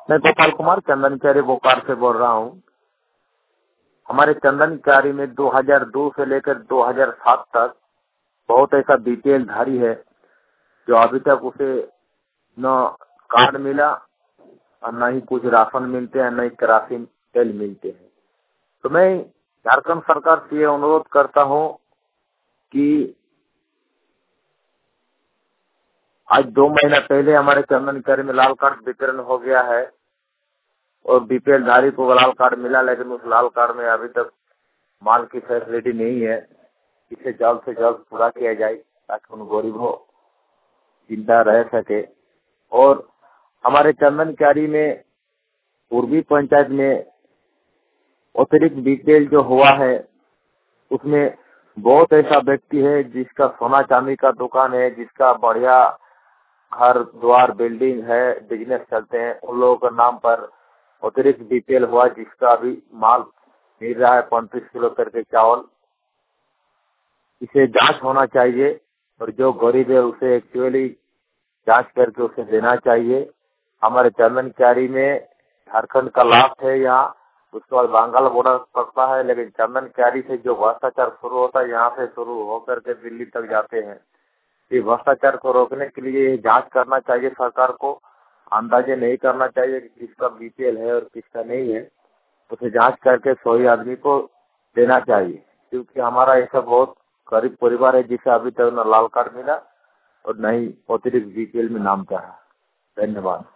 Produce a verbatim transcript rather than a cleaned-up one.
मैं गोपाल कुमार चंदनकारी बोकारो से बोल रहा हूँ। हमारे चंदनकारी में दो हज़ार दो से लेकर दो हज़ार सात तक बहुत ऐसा बीपीएल धारी है जो अभी तक उसे न कार्ड मिला और न ही कुछ राशन मिलते हैं, न ही केरासिन तेल मिलते हैं। तो मैं झारखंड सरकार से ये अनुरोध करता हूँ कि आज दो महीना पहले हमारे चंदनकारी में लाल कार्ड वितरण हो गया है और बीपीएल धारी को लाल कार्ड मिला, लेकिन उस लाल कार्ड में अभी तक माल की फैसिलिटी नहीं है। इसे जल्द से जल्द पूरा किया जाए ताकि उन गरीबों जिंदा रह सके। और हमारे चंदनकारी में पूर्वी पंचायत में अतिरिक्त बीपीएल जो हुआ है उसमें बहुत ऐसा व्यक्ति है जिसका सोना चांदी का दुकान है, जिसका बढ़िया घर द्वार बिल्डिंग है, बिजनेस चलते हैं, उन लोगों के नाम पर अतिरिक्त बीपीएल हुआ जिसका अभी माल मिल रहा है पैंतीस किलो करके चावल। इसे जांच होना चाहिए और जो गरीब है उसे एक्चुअली जांच करके उसे देना चाहिए। हमारे चंदनकारी में झारखंड का लास्ट है यहाँ, उसके बाद बंगाल बॉर्डर पड़ता है, लेकिन चंदनकारी से जो भ्रष्टाचार शुरू होता है यहाँ से शुरू होकर के दिल्ली तक जाते हैं। ये भ्रष्टाचार को रोकने के लिए जांच करना चाहिए सरकार को। अंदाजे नहीं करना चाहिए कि किसका बीपीएल है और किसका नहीं है, उसे जांच करके सही आदमी को देना चाहिए, क्योंकि हमारा ऐसा बहुत गरीब परिवार है जिसे अभी तक न लाल कार्ड मिला और न ही अतिरिक्त बीपीएल में नाम चढ़ा। धन्यवाद।